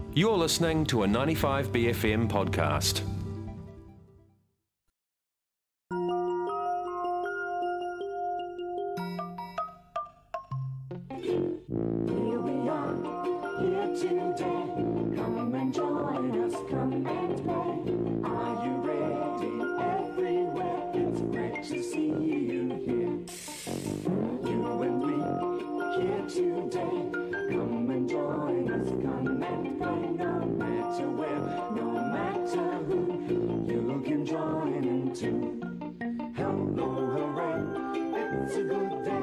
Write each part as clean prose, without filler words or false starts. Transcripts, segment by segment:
You're listening to a 95BFM podcast. Here we are, here today. Come and join us, come and play. Are you ready? Everywhere, it's great to see you here. You and me, here today. Come and join us, come and play. No matter where, no matter who, you can join in too. Hello, hooray, it's a good day.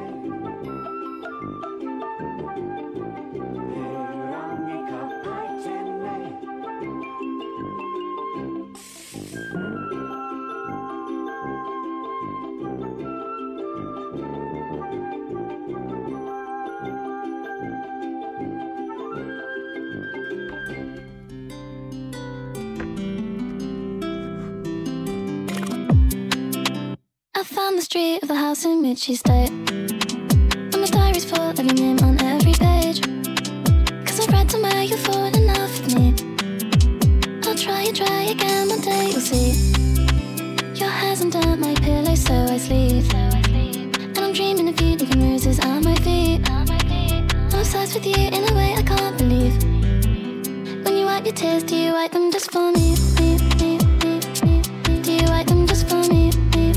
I found the street of the house in which you stay, and my diary's full of your name on every page. Cause I've read somewhere you'll fall in love with me. I'll try again, one day you'll see. Your hair's under my pillow so I sleep, and I'm dreaming of you leaving roses at my feet. I'm obsessed with you in a way I can't believe. When you wipe your tears, do you wipe them just for me? Do you wipe them just for me?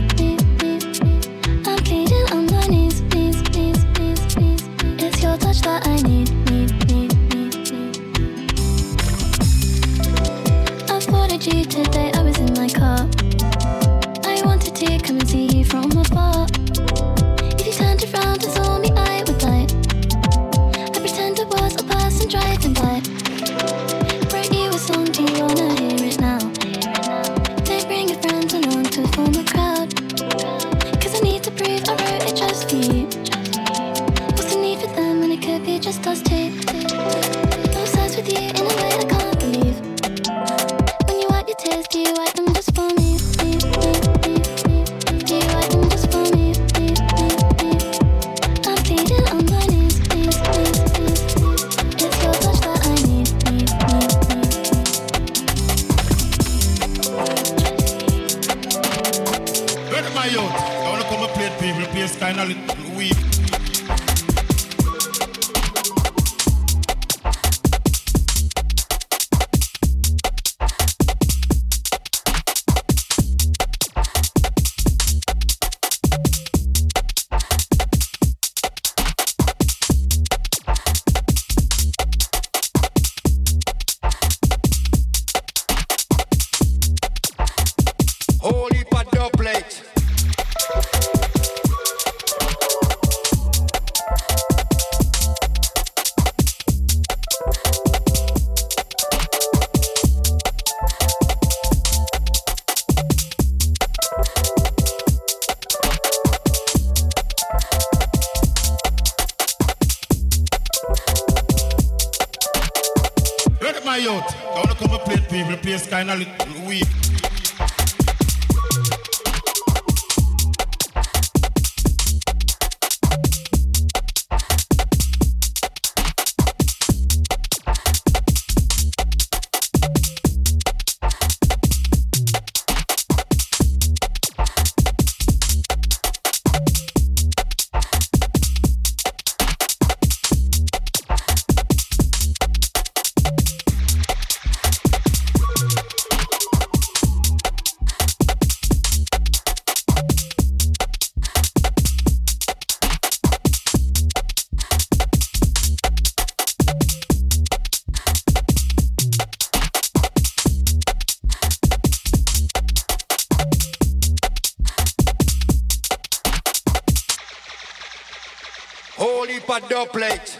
It's your touch that I need. I spotted you today, I was in my car. I wanted to come and see you from afar. If you turned around and saw me, I would die. I pretend I was a person driving by. Wrote you a song, do you wanna hear it now? They bring your friends along to form a crowd. Cause I need to prove I wrote it just for you. Could be just us two. I'm obsessed with you in a way I can't believe. When you wipe your tears, do you wipe them just for me? Do you wipe them just for me? I'm pleading on my knees, please. It's your touch that I need. Look at my youth. I wanna come and play people, play kind of little weak. Holy pot plate. Look at my youth. I wanna come and play people, play kind of little weak. Holy pot plate.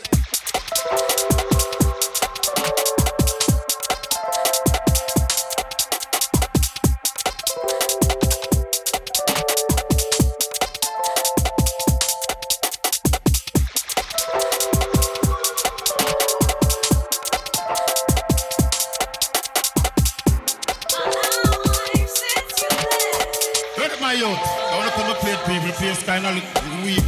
Look at my youth. I wanna come and play people, play kind of little weak.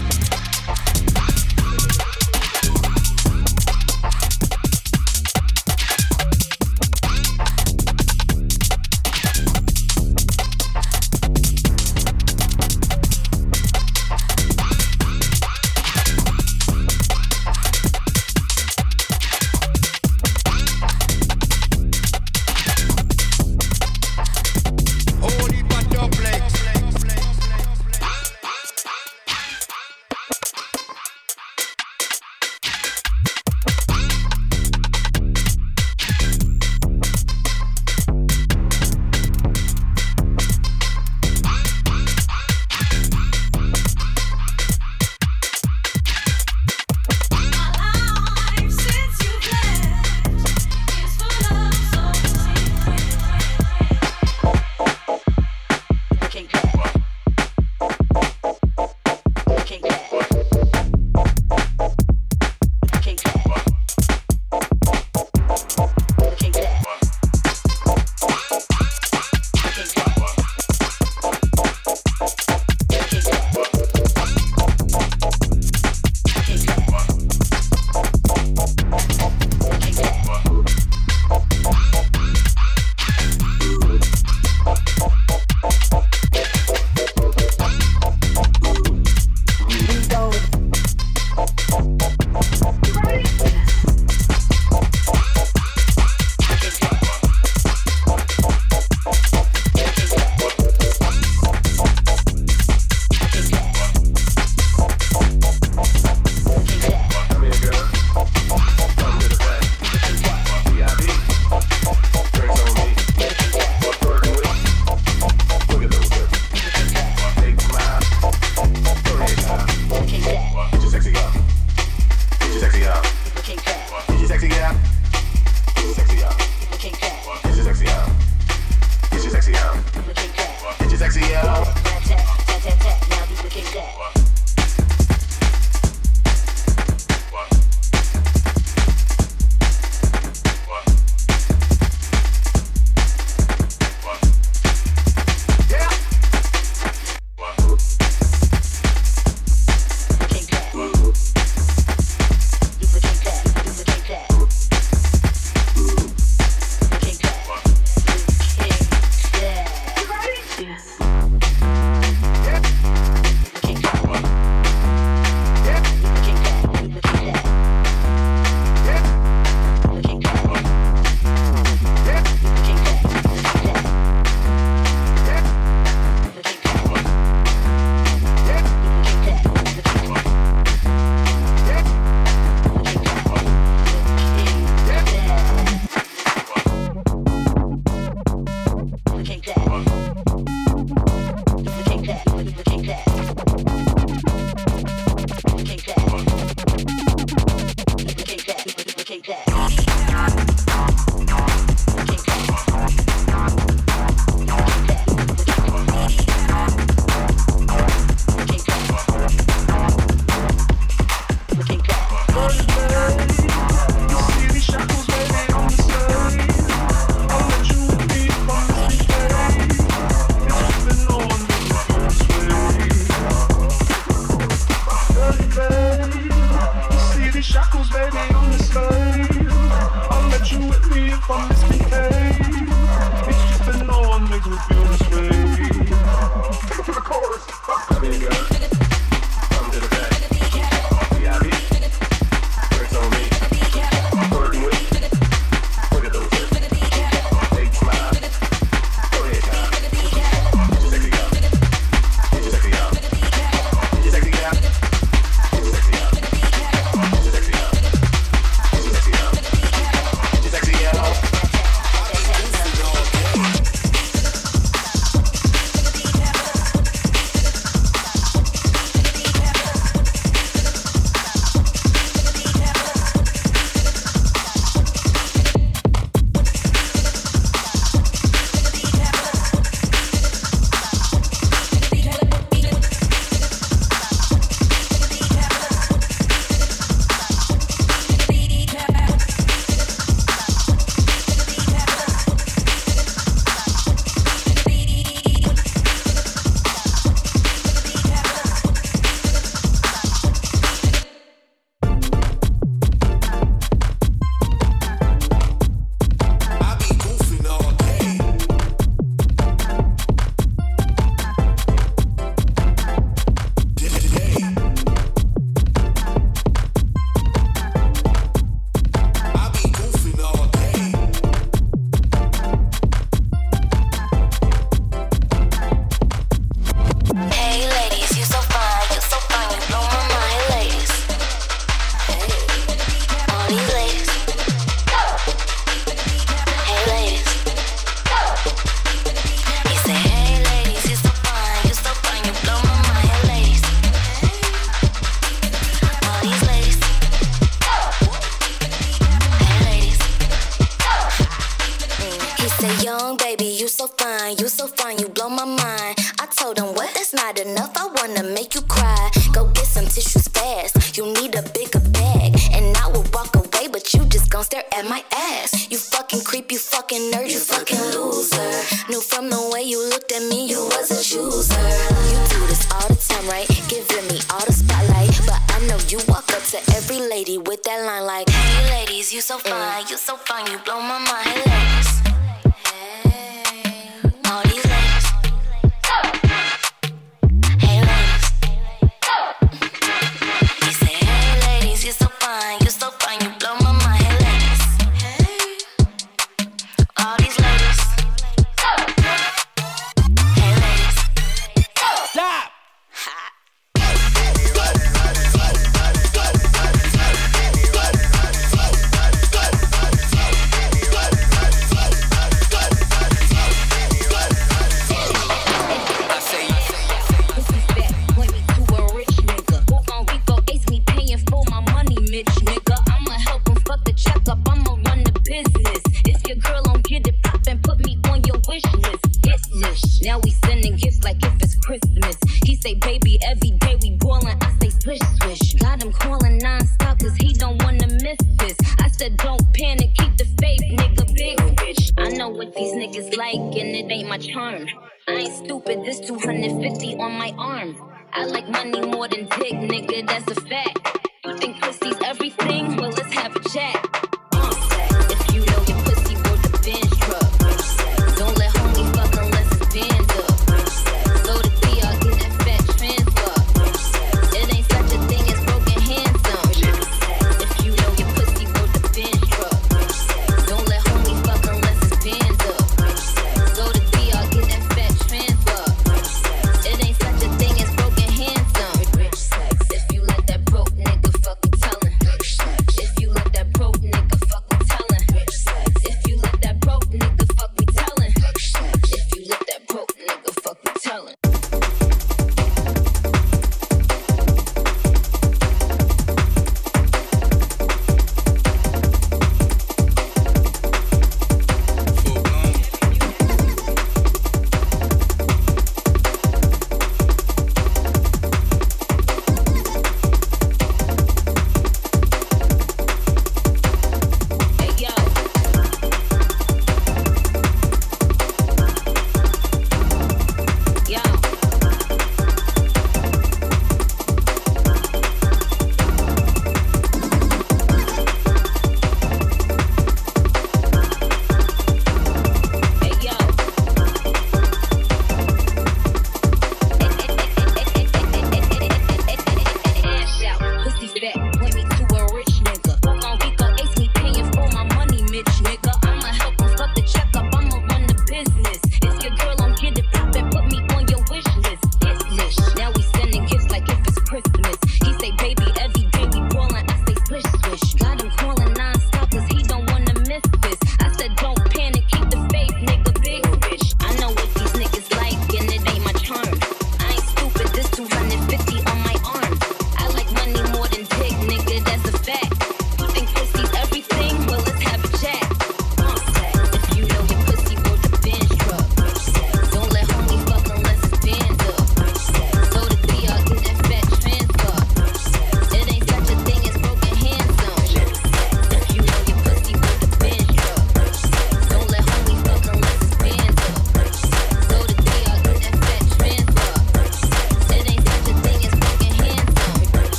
If you let that broke nigga fuck you, tell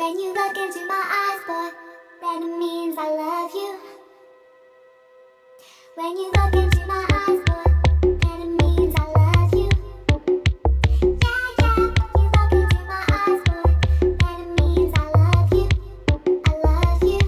When you look into my eyes, boy, then it means I love you. When you look into my eyes, boy, then it means I love you. Yeah, yeah, you look into my eyes, boy, then it means I love you. I love you.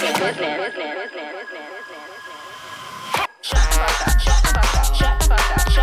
Shut the fuck up.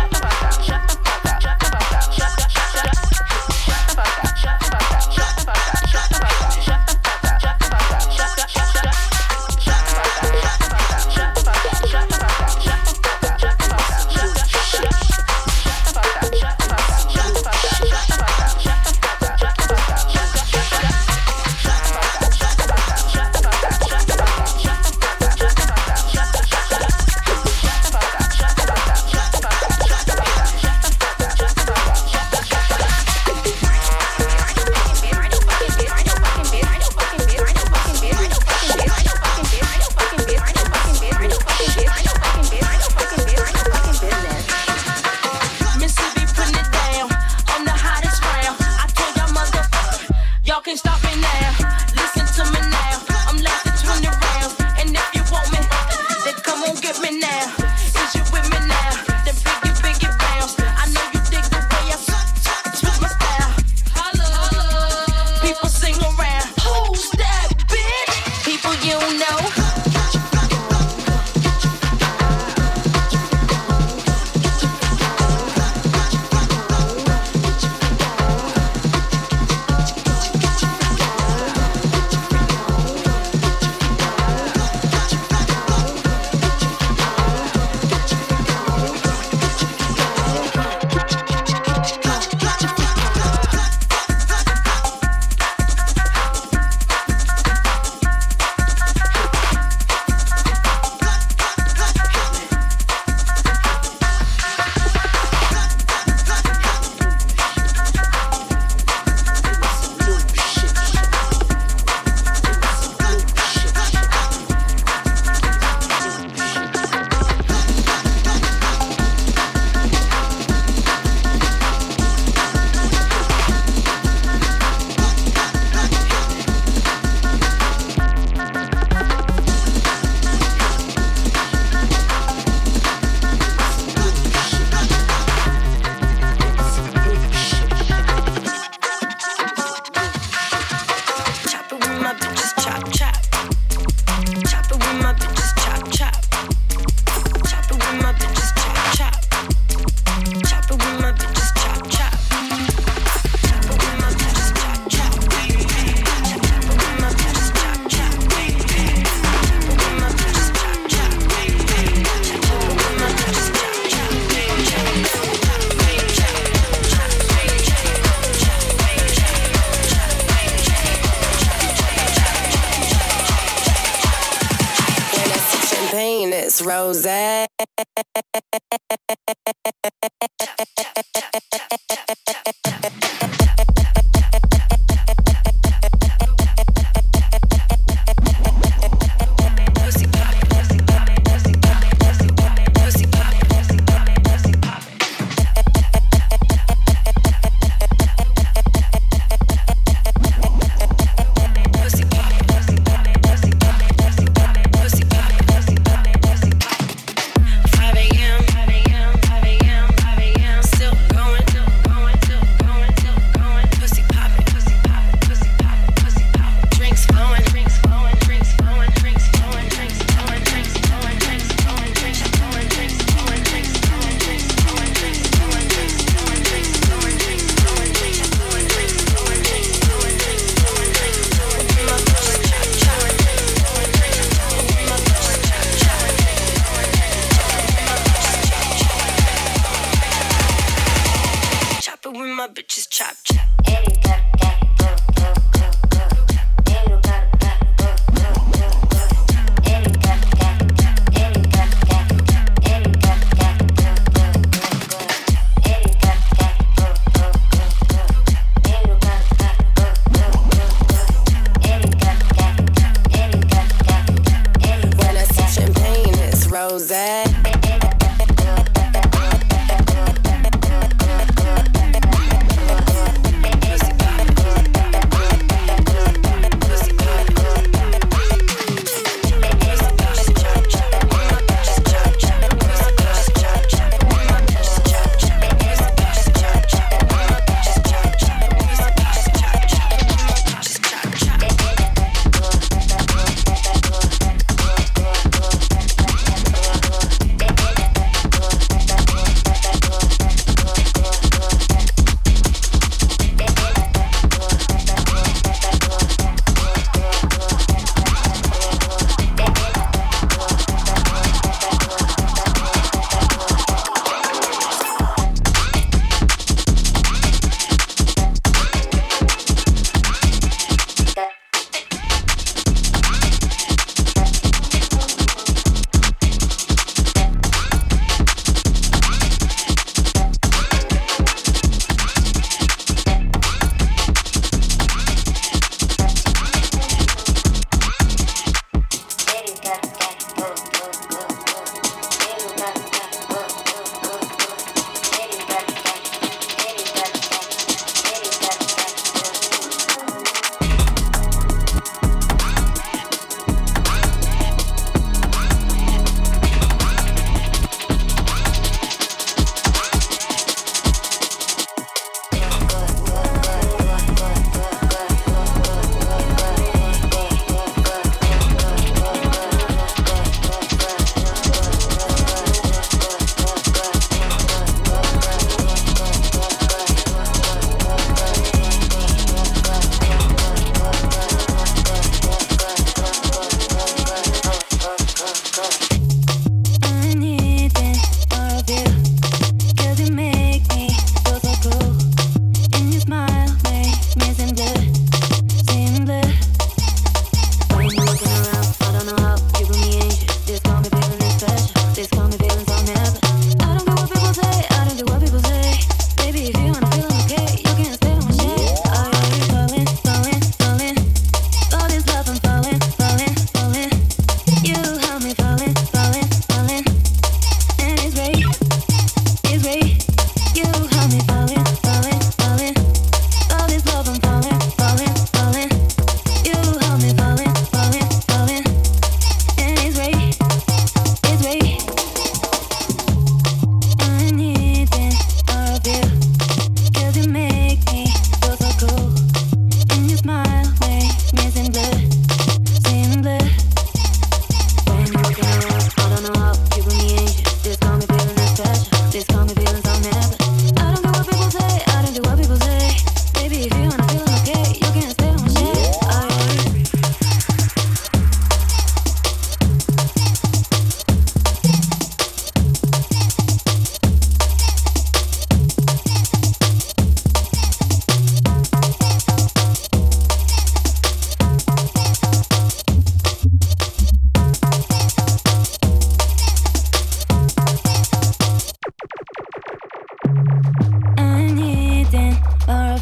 rose.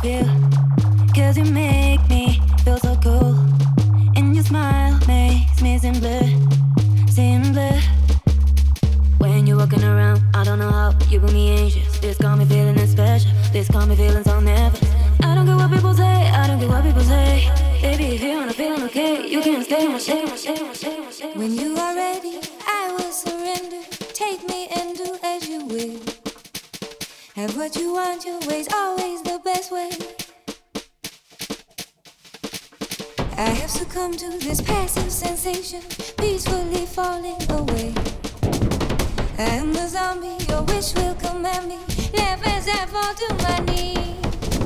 feel. 'Cause you make me feel so cool. And your smile makes me seem blue. When you're walking around, I don't know how you bring me anxious. This got me feeling special. This got me feeling so nervous. I don't care what people say, I don't care what people say. Baby, if you're not feeling okay, you can stay on shake. When you are ready, I will surrender. Take me and do as you will. Have what you want, your way's always the best way. I have succumbed to this passive sensation, peacefully falling away. I am the zombie, your wish will command me. Laugh as I fall to my knees.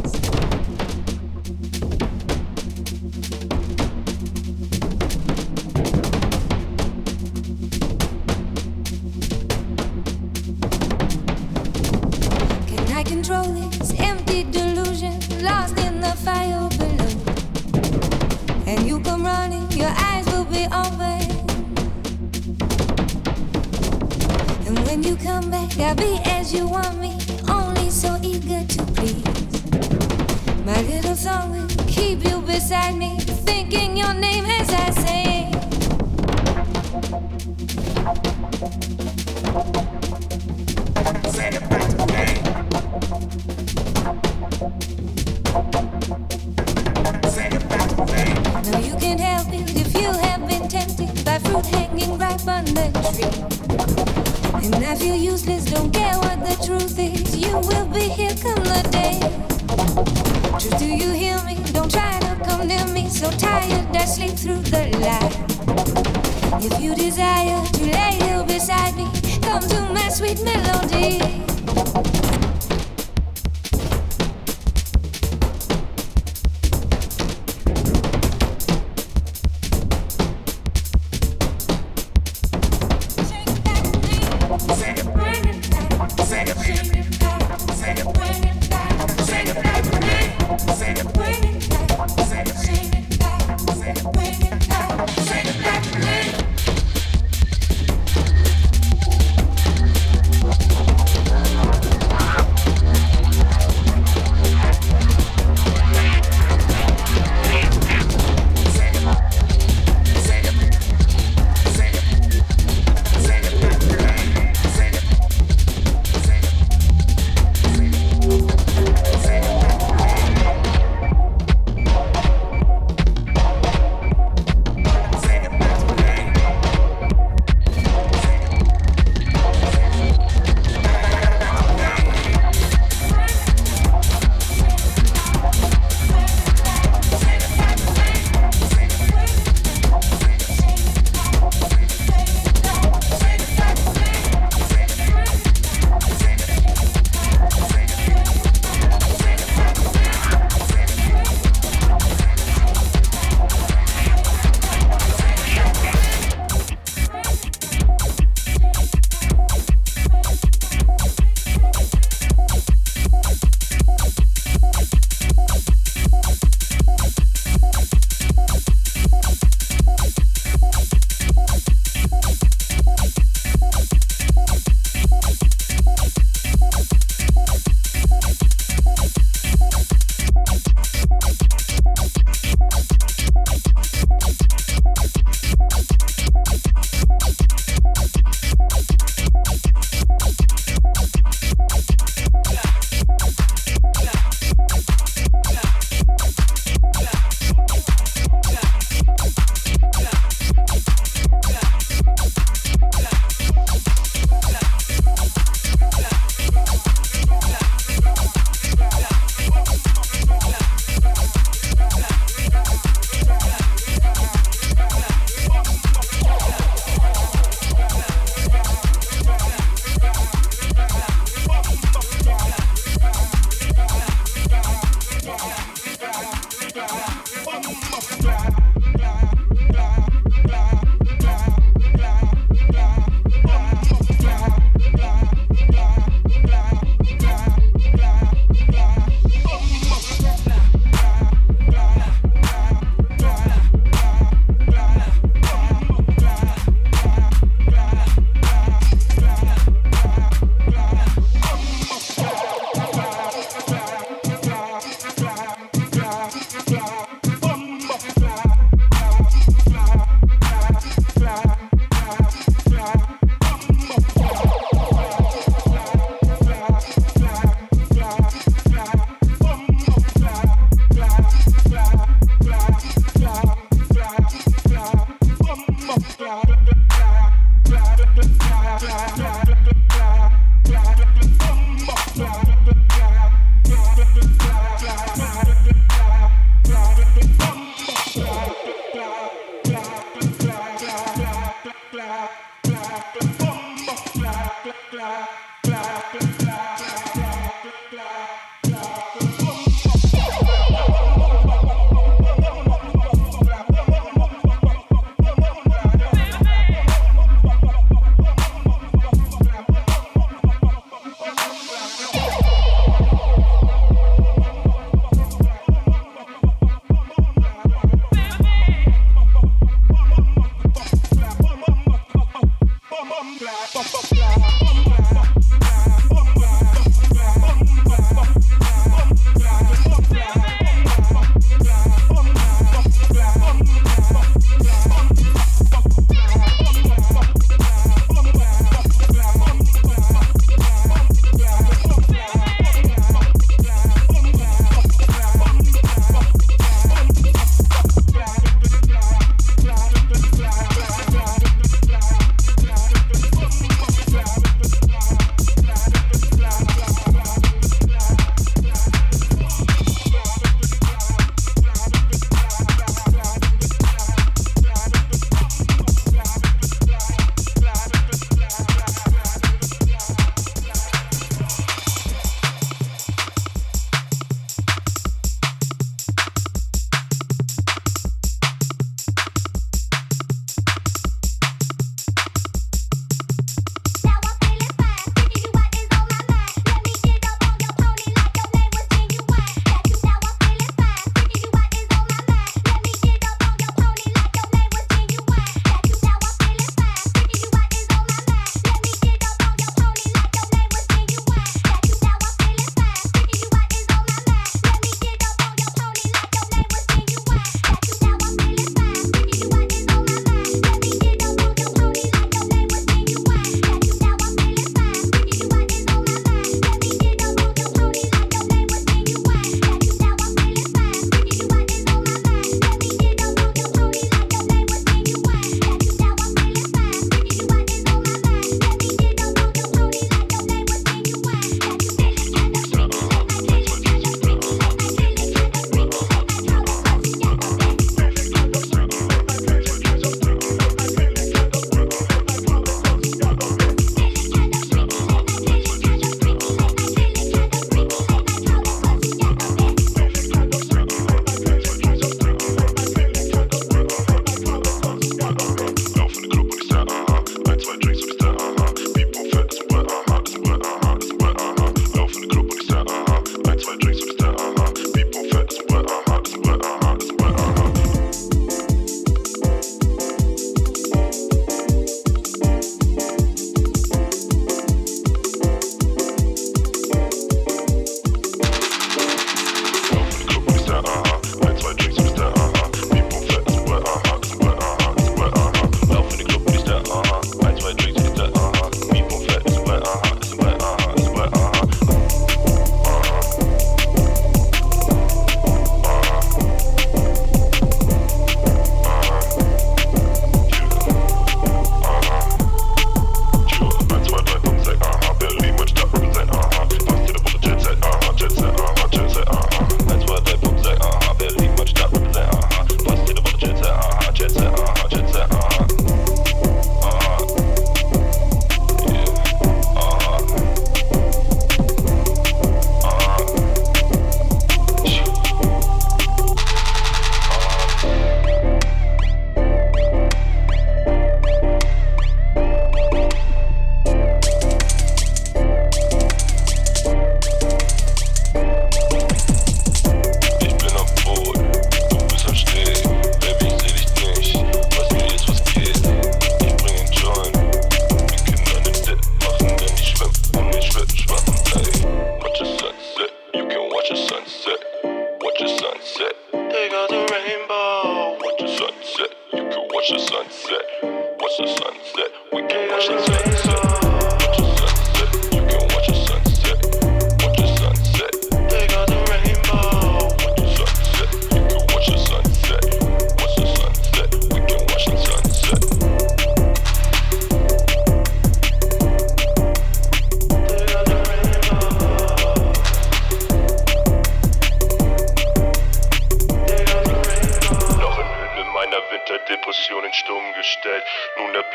Can I control this empty delusion, lost in the fire below? And you come running, your eyes will be open. And when you come back, I'll be as you want me, only so eager to please. My little song will keep you beside me, thinking your name as I sing. Sing it back to me. Sing it back to me. No, you can't help it if you have been tempted by fruit hanging ripe on the tree. And I feel useless, don't care what the truth is. You will be here come the day. Truth, do you hear me? Don't try to come near me. So tired, I sleep through the light. If you desire to lay here beside me, come to my sweet melody.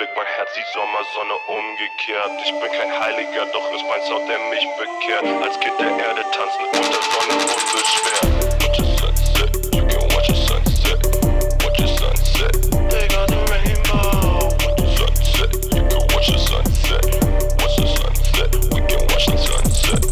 Liebesblick, mein Herz die Sommersonne umgekehrt. Ich bin kein Heiliger, doch ist mein Sound, der mich bekehrt. Als Kind der Erde tanzen unter Sonne unbeschwert. Watch your sunset, you can watch your sunset. Watch your sunset, they got the rainbow. Watch your sunset, you can watch your sunset. Watch the sunset, we can watch the sunset.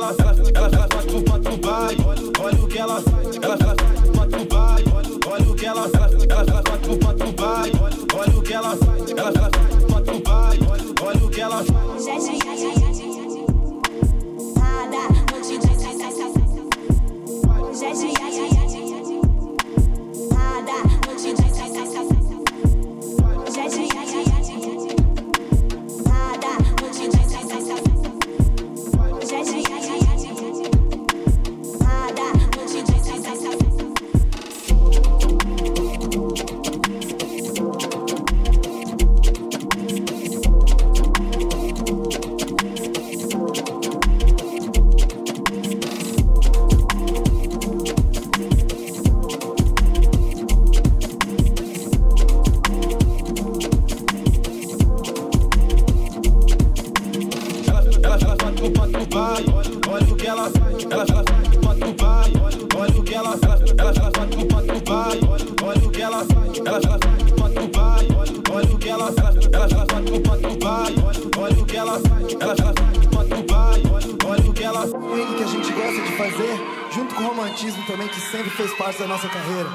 olha o que ela bate pro pai, olha o que ela bate pro pai, olha o que ela bate pro pai, olha o que ela também que sempre fez parte da nossa carreira.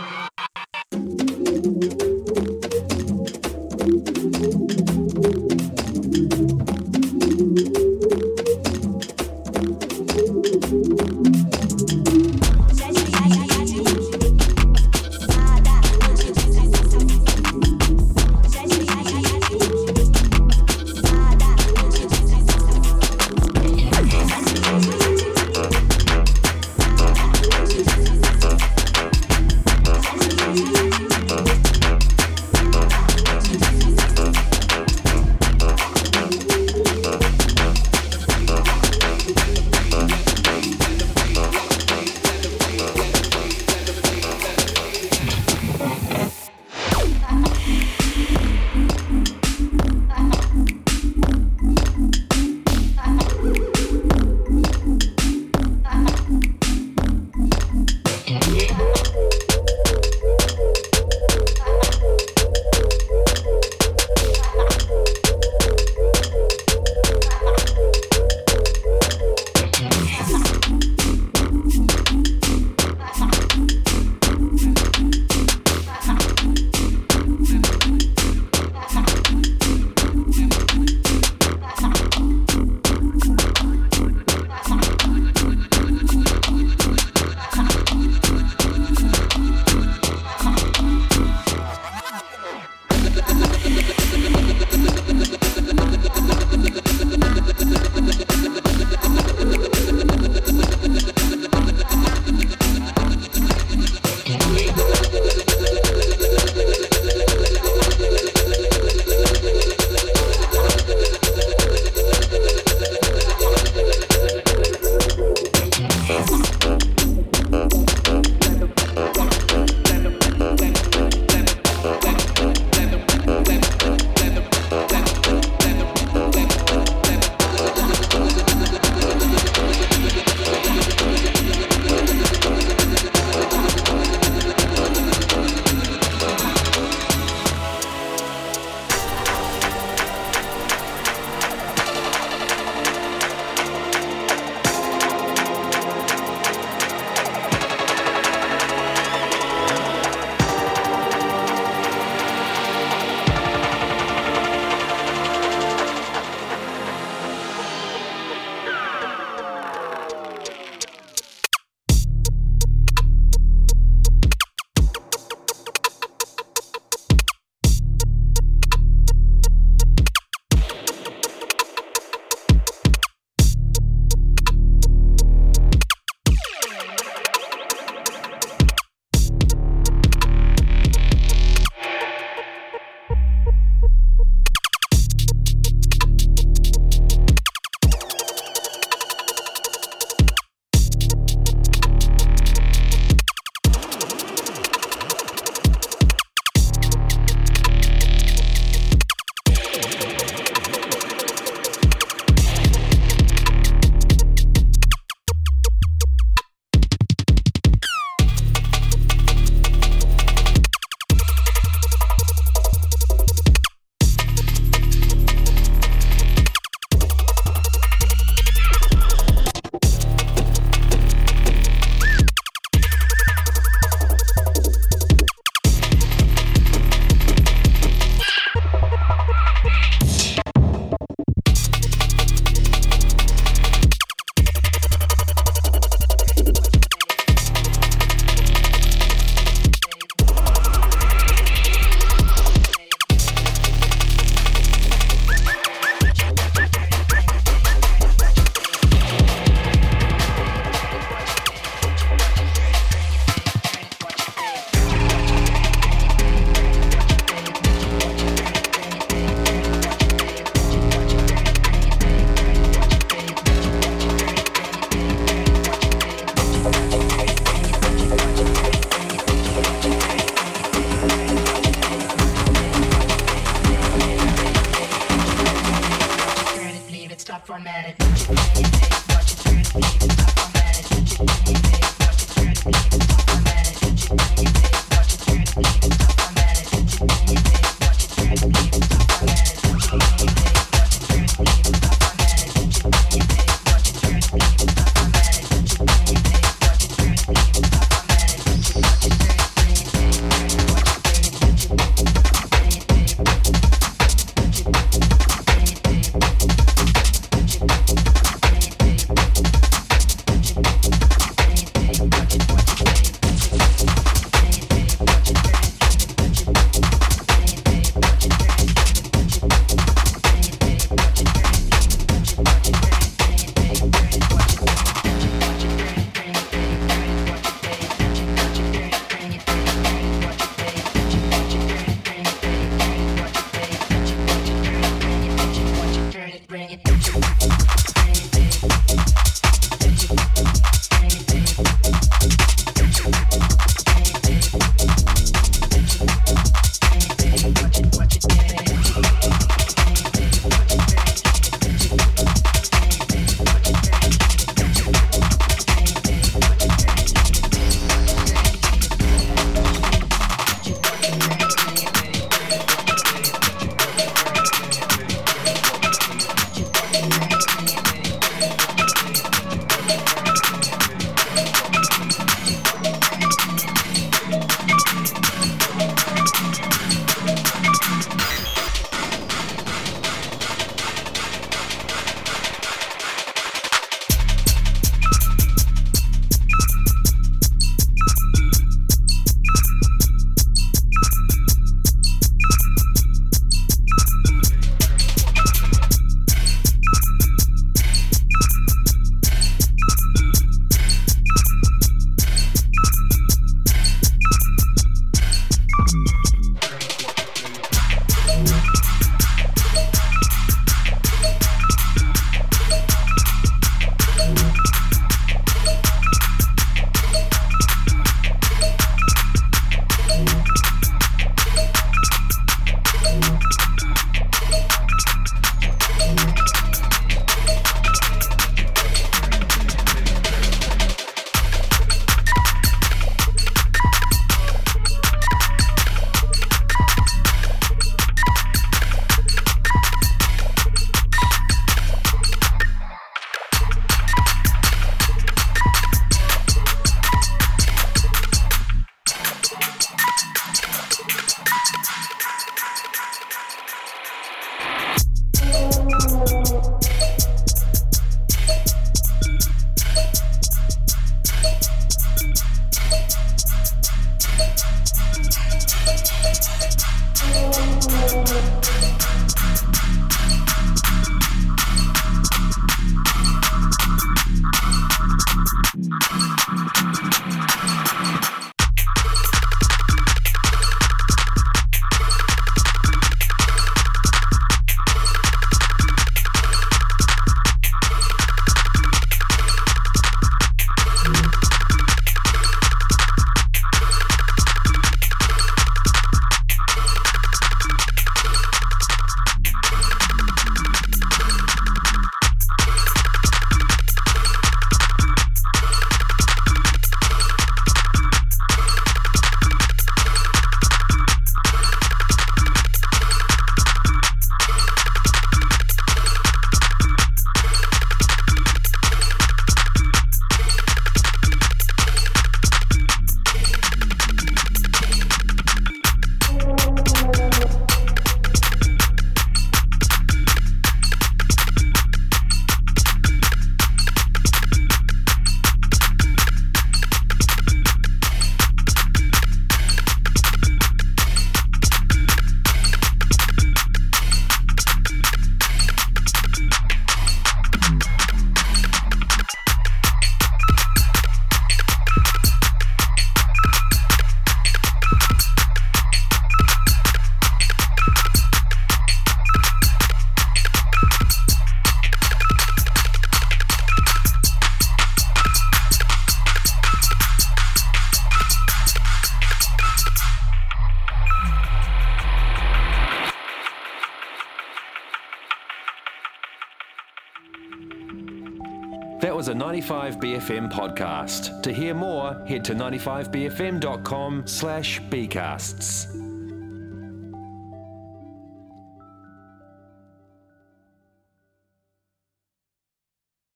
95BFM podcast. To hear more, head to 95bfm.com/bcasts.